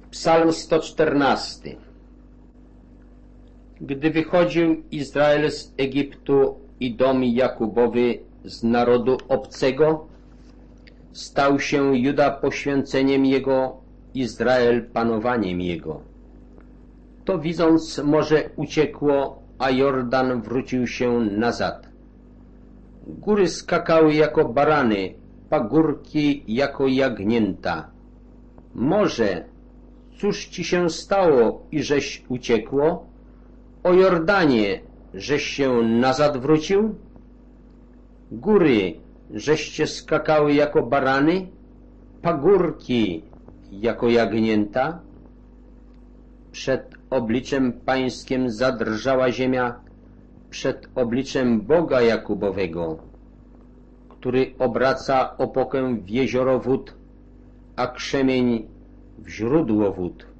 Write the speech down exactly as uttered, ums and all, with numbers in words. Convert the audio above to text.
Psalm sto czternasty. Gdy wychodził Izrael z Egiptu i dom Jakubowy z narodu obcego, stał się Juda poświęceniem Jego, Izrael panowaniem Jego. To widząc morze uciekło, a Jordan wrócił się nazad. Góry skakały jako barany, pagórki jako jagnięta. Morze, cóż ci się stało i żeś uciekło? O Jordanie, żeś się nazad wrócił? Góry, żeście skakały jako barany, pagórki jako jagnięta? Przed obliczem Pańskim zadrżała ziemia, przed obliczem Boga Jakubowego, który obraca opokę w jezioro wód, a krzemień w źródło wód.